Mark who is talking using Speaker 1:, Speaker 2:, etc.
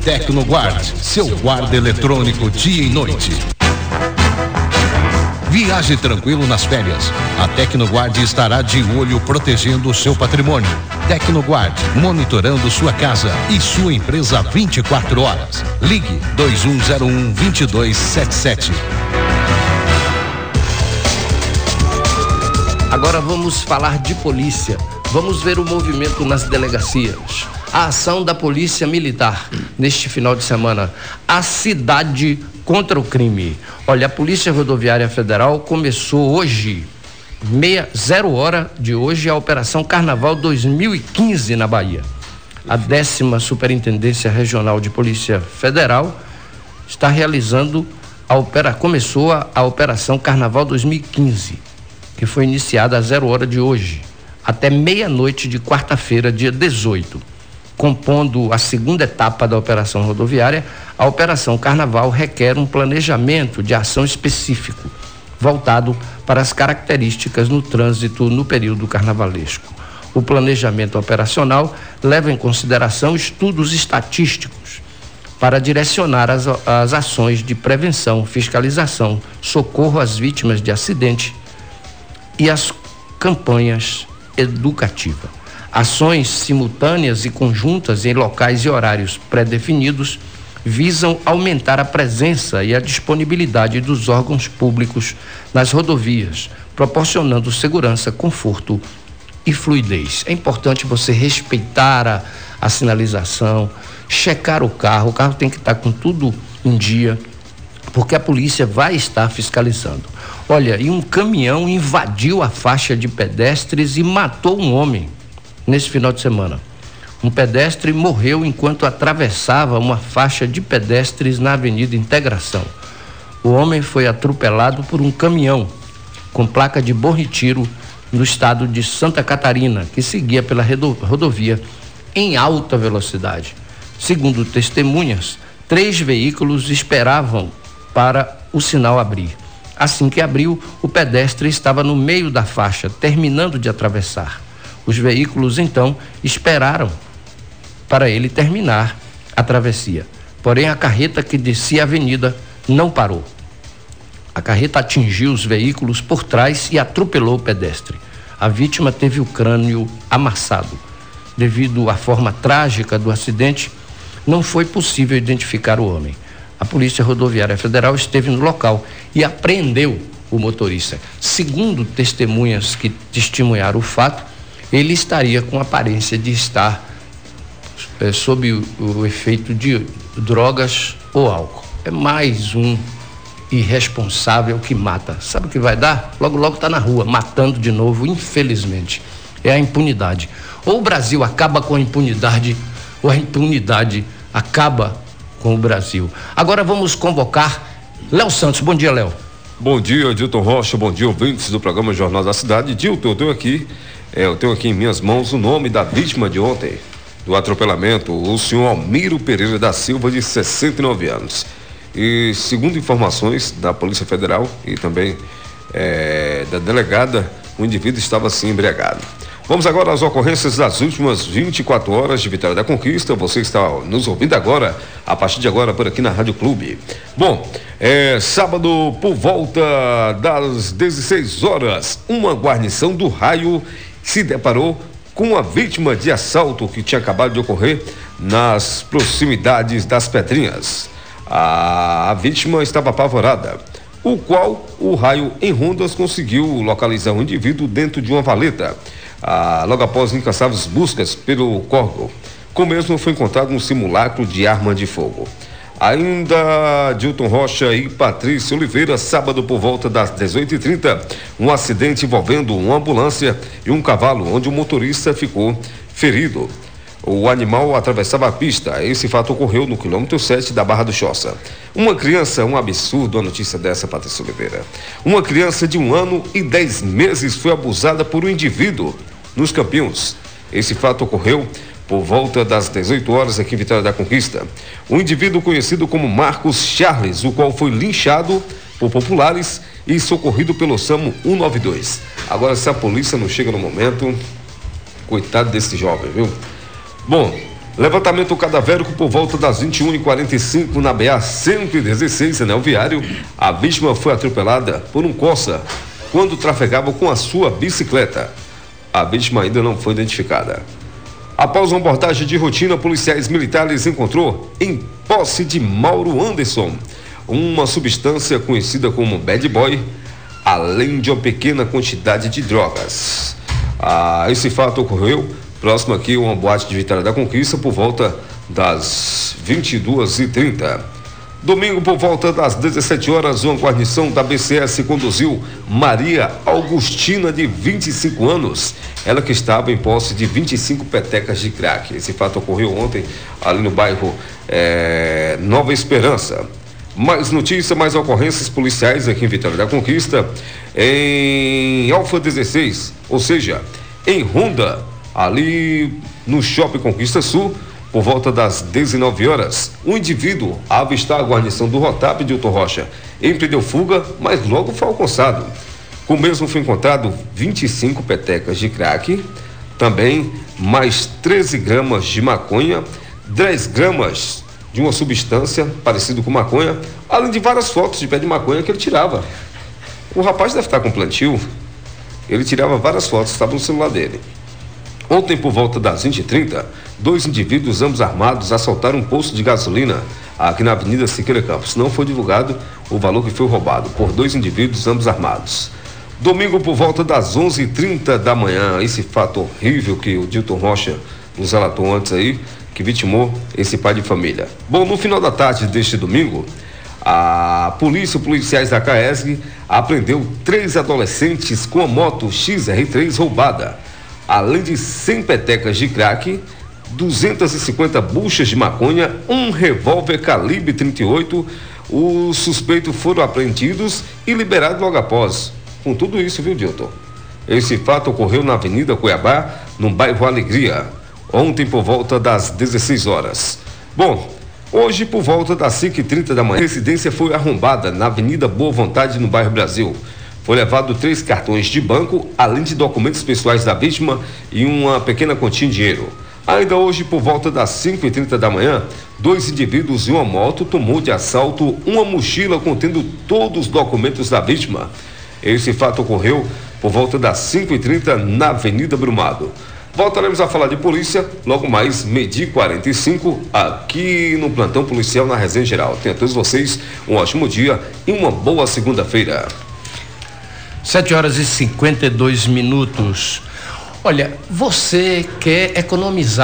Speaker 1: Tecnoguard, seu guarda eletrônico dia e noite. Viaje tranquilo nas férias. A Tecnoguard estará de olho protegendo o seu patrimônio. Tecnoguard, monitorando sua casa e sua empresa 24 horas. Ligue 2101-2277.
Speaker 2: Agora vamos falar de polícia. Vamos ver o movimento nas delegacias. A ação da Polícia Militar neste final de semana. A cidade contra o crime. Olha, a Polícia Rodoviária Federal começou hoje, 0 hora de hoje, a Operação Carnaval 2015 na Bahia. A 10ª Superintendência Regional de Polícia Federal está realizando começou a Operação Carnaval 2015, que foi iniciada a 0 hora de hoje, até meia-noite de quarta-feira, dia 18. Compondo a segunda etapa da Operação Rodoviária, a Operação Carnaval requer um planejamento de ação específico, voltado para as características no trânsito no período carnavalesco. O planejamento operacional leva em consideração estudos estatísticos para direcionar as ações de prevenção, fiscalização, socorro às vítimas de acidente e as campanhas educativas. Ações simultâneas e conjuntas em locais e horários pré-definidos visam aumentar a presença e a disponibilidade dos órgãos públicos nas rodovias, proporcionando segurança, conforto e fluidez. É importante você respeitar a sinalização, checar o carro tem que estar com tudo em dia, porque a polícia vai estar fiscalizando. Olha, e um caminhão invadiu a faixa de pedestres e matou um homem nesse final de semana. Um pedestre morreu enquanto atravessava uma faixa de pedestres na Avenida Integração. O homem foi atropelado por um caminhão com placa de Bom Retiro no estado de Santa Catarina, que seguia pela rodovia em alta velocidade. Segundo testemunhas, 3 veículos esperavam para o sinal abrir. Assim que abriu, o pedestre estava no meio da faixa, terminando de atravessar. Os veículos, então, esperaram para ele terminar a travessia. Porém, a carreta que descia a avenida não parou. A carreta atingiu os veículos por trás e atropelou o pedestre. A vítima teve o crânio amassado. Devido à forma trágica do acidente, não foi possível identificar o homem. A Polícia Rodoviária Federal esteve no local e apreendeu o motorista. Segundo testemunhas que testemunharam o fato, ele estaria com aparência de estar sob o efeito de drogas ou álcool. É mais um irresponsável que mata. Sabe o que vai dar? Logo, logo está na rua, matando de novo, infelizmente. É a impunidade. Ou o Brasil acaba com a impunidade, ou a impunidade acaba com o Brasil. Agora vamos convocar Léo Santos. Bom dia, Léo.
Speaker 3: Bom dia, Dilton Rocha. Bom dia, ouvintes do programa Jornal da Cidade. Dilton, eu tenho aqui em minhas mãos o nome da vítima de ontem do atropelamento, o senhor Almiro Pereira da Silva, de 69 anos. E segundo informações da Polícia Federal e também da delegada, o indivíduo estava assim embriagado. Vamos agora às ocorrências das últimas 24 horas de Vitória da Conquista. Você está nos ouvindo agora, a partir de agora, por aqui na Rádio Clube. Bom, sábado, por volta das 16 horas, uma guarnição do Raio se deparou com uma vítima de assalto que tinha acabado de ocorrer nas proximidades das Pedrinhas. A vítima estava apavorada, o qual o Raio em rondas conseguiu localizar o indivíduo dentro de uma valeta. Logo após incansáveis buscas pelo córrego, com o mesmo foi encontrado um simulacro de arma de fogo. Ainda Dilton Rocha e Patrícia Oliveira, sábado por volta das 18h30, um acidente envolvendo uma ambulância e um cavalo, onde o motorista ficou ferido. O animal atravessava a pista. Esse fato ocorreu no quilômetro 7 da Barra do Choça. Uma criança, um absurdo a notícia dessa, Patrícia Oliveira. Uma criança de 1 ano e 10 meses foi abusada por um indivíduo nos Campinhos. Esse fato ocorreu por volta das 18 horas aqui em Vitória da Conquista. Um indivíduo conhecido como Marcos Charles, o qual foi linchado por populares e socorrido pelo SAMU 192. Agora, se a polícia não chega no momento, coitado desse jovem, viu? Bom, Levantamento cadavérico por volta das 21h45 na BA-116, anel viário. A vítima foi atropelada por um Corsa quando trafegava com a sua bicicleta. A vítima ainda não foi identificada. Após uma abordagem de rotina, policiais militares encontrou em posse de Mauro Anderson uma substância conhecida como bad boy, além de uma pequena quantidade de drogas. Esse fato ocorreu próximo aqui a uma boate de Vitória da Conquista por volta das 22h30. Domingo, por volta das 17 horas, uma guarnição da BCS conduziu Maria Augustina, de 25 anos. Ela que estava em posse de 25 petecas de crack. Esse fato ocorreu ontem ali no bairro Nova Esperança. Mais notícias, mais ocorrências policiais aqui em Vitória da Conquista, em Alfa 16, ou seja, em Honda, ali no Shopping Conquista Sul, por volta das 19 horas, um indivíduo, a avistar a guarnição do Rotap de Hilton Rocha, empreendeu fuga, mas logo foi alcançado. Com o mesmo foi encontrado 25 petecas de crack, também mais 13 gramas de maconha, 10 gramas de uma substância parecida com maconha, além de várias fotos de pé de maconha que ele tirava. O rapaz deve estar com plantio, ele tirava várias fotos, estava no celular dele. Ontem, por volta das 20h30, 2 indivíduos, ambos armados, assaltaram um posto de gasolina aqui na Avenida Siqueira Campos. Não foi divulgado o valor que foi roubado por 2 indivíduos, ambos armados. Domingo, por volta das 11h30 da manhã, esse fato horrível que o Dilton Rocha nos relatou antes aí, que vitimou esse pai de família. Bom, no final da tarde deste domingo, a policiais da CAESG apreendeu 3 adolescentes com a moto XR3 roubada, além de 100 petecas de crack, 250 buchas de maconha, um revólver calibre 38. Os suspeitos foram apreendidos e liberados logo após. Com tudo isso, viu, Dilton? Esse fato ocorreu na Avenida Cuiabá, no bairro Alegria, ontem por volta das 16 horas. Bom, hoje por volta das 5h30 da manhã, a residência foi arrombada na Avenida Boa Vontade, no bairro Brasil. Foi levado 3 cartões de banco, além de documentos pessoais da vítima e uma pequena quantia em dinheiro. Ainda hoje, por volta das 5h30 da manhã, 2 indivíduos em uma moto tomou de assalto uma mochila contendo todos os documentos da vítima. Esse fato ocorreu por volta das 5h30 na Avenida Brumado. Voltaremos a falar de polícia logo mais 12h45 aqui no Plantão Policial na Resenha Geral. Tenha todos vocês um ótimo dia e uma boa segunda-feira.
Speaker 2: 7h52. Olha, você quer economizar